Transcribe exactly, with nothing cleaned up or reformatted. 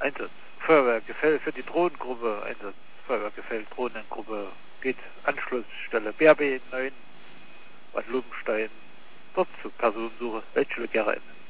Einsatz. Feuerwehrgefäll für die Drohnengruppe. Einsatz. Feuerwehrgefäll, Drohnengruppe. Geht Anschlussstelle B R B neun, Bad Lobenstein. Dort zur Personensuche. Welche gerne.